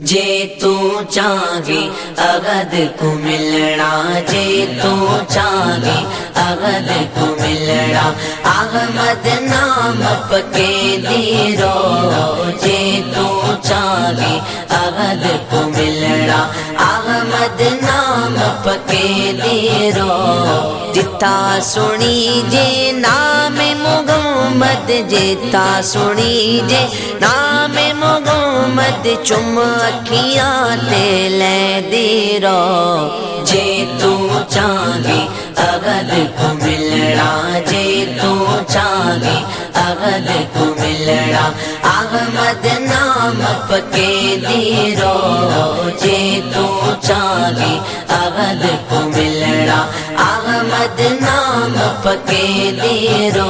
जे तू चाहे अगद को मिलना, जे तू चाहे अगद को मिलना, अहमद नाम पके दीरो। जे तू चाहे अगद को मिलना, अहमद नाम पके दीरो। जिता सुनी जे नाम मुहम्मद, जिता सुनी जे नाम मुहम्मद, चुम अखियां ते ले दीरो। जे तू चाहे अगद को मिलना, जे तू चाहे अगद को मिलना, अहमद नाम पके दीरो। जे तू चाहे अगद को मिलना, अहमद नाम पके दीरो।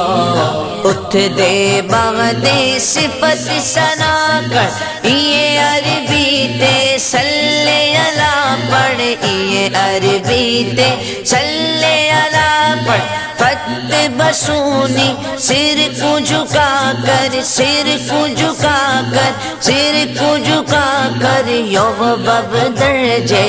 उठ दे बगदे सिफत सना कर, ये अरबी ते सल्ले अला पढ़, ये अरबी ते सल्ले अला पढ़। फत बसूनी सिर को झुका कर, सिर को झुका कर, सिर को झुका कर, योग बब दर्जे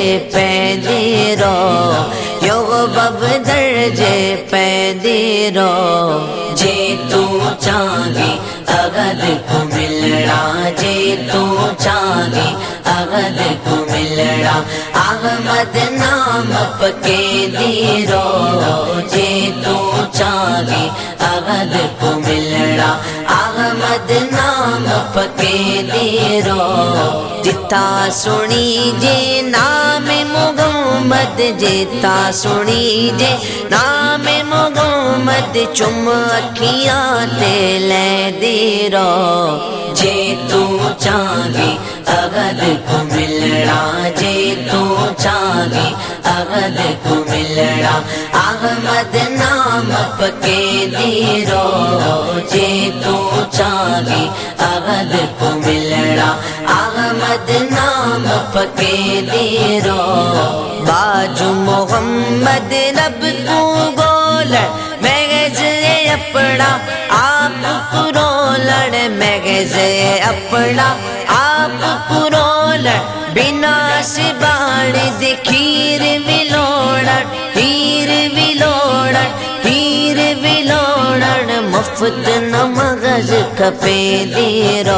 पैदीरो, योग बब दर्जे पैदीरो। जे तू चाहे अगद को मिलना, जे तू चाहे अगद को मिलना, अहमद नाम पके दीरो। जे तू चाहे अगद को मिलना, अहमद नाम पके दीरो। जिता सुनी जे नाम मुहम्मद, जिता सुनी जे नाम मुहम्मद, चुम अखियां ते ले दीरो। जे तू चाहे अगद को मिलना, जे तू चाहे अगद को मिलना, अहमद नाम पके दीरो। जे तू चाहे अगद को मिलना, अहमद नाम पके दीरो। बाजू मोहम्मद रब को गोल, महज अपना आप पुरो लड़, महज अपना आप पुरो लड़। बिना सिबाड़ दे खीर विलोड़, हीर विलोड़, हीर विलोड़। मुफ्त न मगज खपे दीरो,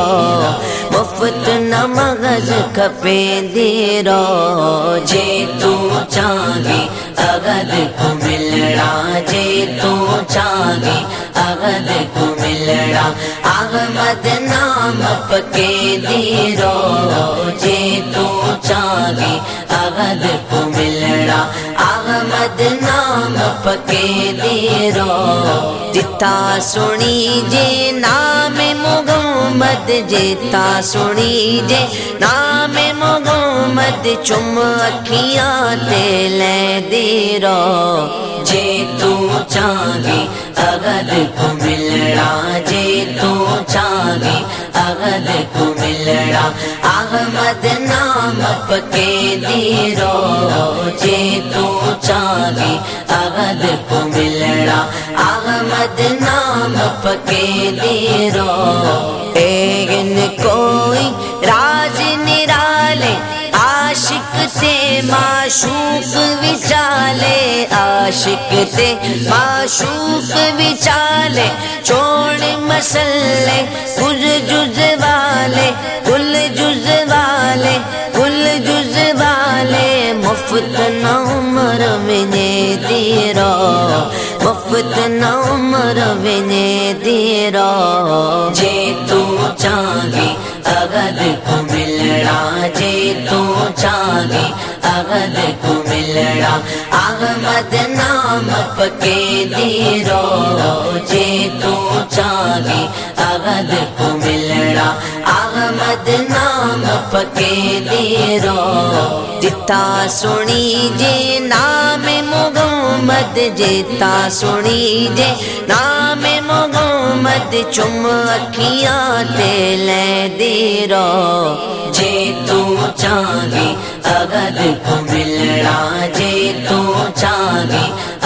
मुफ्त न मगज खपे दीरो। जे तू चाहे अगद को मिलना, जे तू चाहे अगद को मिलना, अहमद नाम पके दीरो। जे तू चाहे अगद को मिलना, अहमद नाम पके दीरो। जिता सुनी जे नाम मुहम्मद, जिता सुनी जे नाम मुहम्मद, चुम अखियां ते ले दीरो। जे तू चाहे अगद को मिलना, जे तू चाहे अगद को मिलना, अहमद नाम पके दीरो। जे तू चाहे अगद को मिलना, अहमद नाम पके दीरो। एगन कोई राज निराले, आशिक ते माशूक विचाले, आशिक ते माशूक विचाले। छोड़ मसले कुल जुज वाले, कुल जुज वाले, कुल जुज वाले। मुफ्त न उम्र विने दीरो, मुफ्त न उम्र विने दीरो। जे तू चाहे अगद को मिलना, जे तू चाहे अगद को मिलना, अहमद नाम पके दीरो। जे तू चाहे अगद को मिलना, अहमद नाम पके दीरो। जिता सुनी जे नाम मुहम्मद, जिता सुनी जे नाम मुहम्मद, चुम अखियां ते ले दीरो। जे तू चाहे अगद को मिलना, जे तू चाहे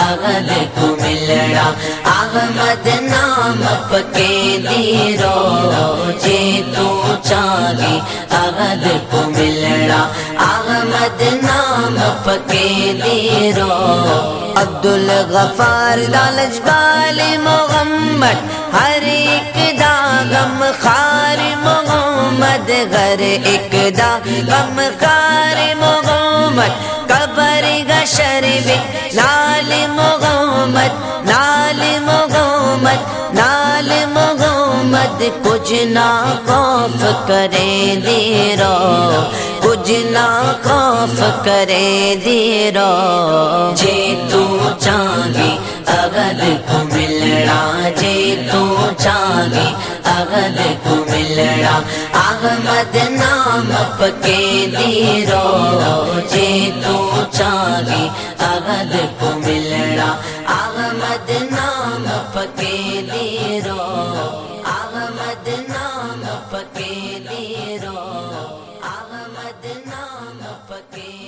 अगद को मिलना अहमद नाम पके दीरो जे तू चाहे अगद को मिलना अहमद नाम पके दीरो अब्दुल गफार दालज बाले मोहम्मद हर एक दा गम खार मोहम्मद घर एक दा गम खार मोहम्मद कबर गशर में नाल मोहम्मद नाल मोहम्मद नाल मोहम्मद कुछ ना खौफ करे दीरो कुछ ना खौफ करे दीरो जे तू चाहे अगद को मिलना जे तू चाहे अगद को मिलना अहमद नाम पके दीरो जे तू चाहे अगद को मिलना अहमद नाम पके दीरो अहमद नाम पके दीरो अहमद नाम पके